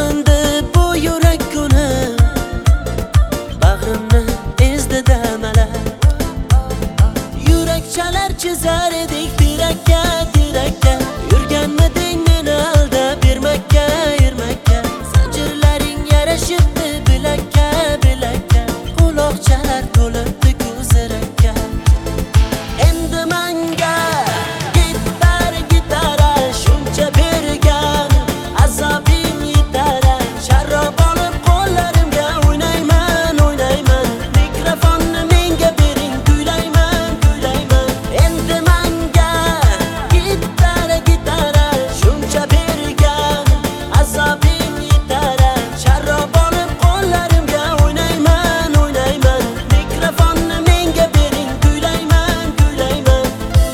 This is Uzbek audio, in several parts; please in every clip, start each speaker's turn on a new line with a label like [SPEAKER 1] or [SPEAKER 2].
[SPEAKER 1] Sog'indi bu yurak kuni, bag'rimni ezdi damalab. Yurak chalar chizar edik tirakka, tirakka. Yurganmiding meni aldab bermakka, ermakka. Zanjirlaring yarashibdi bilakka, bilakka. Quloqchalar to'libdi ko'zirakka. Endi menga gitar, gitara shuncha bergan azobing yetar. Sharob olib qo'llarimga o'ynayman, o'ynayman. Mikrofonni menga bering, kuylayman, kuylayman. Endi menga gitar, gitara shuncha bergan azobing yetar. Sharob olib qo'llarimga o'ynayman, o'ynayman. Mikrofonni menga bering, kuylayman, kuylayman.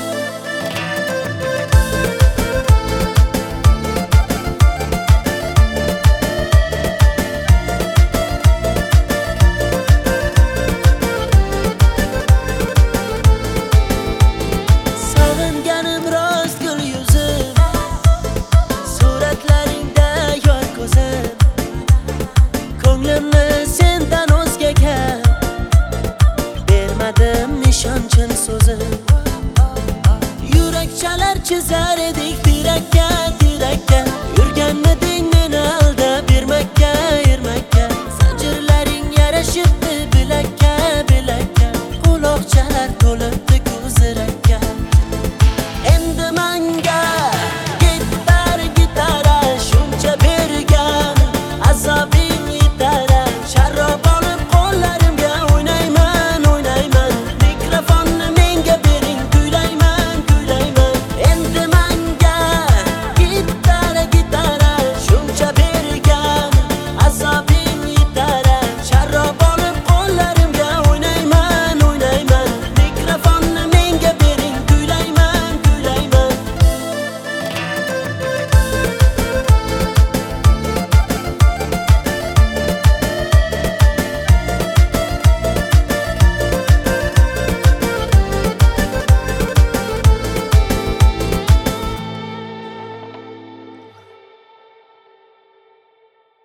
[SPEAKER 1] Sog'inganim rost gul yuzim, suratlaringda yor ko'zim. Ko'nglimni sendan o'zgaga bermadim nishonchil so'zim. Yurak chalar chizar edik tirakka, tirakka. Yurganmiding meni aldab bermakka, ermakka. Zanjirlaring yarashibdi bilakka, bilakka. Quloqchalar to'libdi ko'zirakka. Endi menga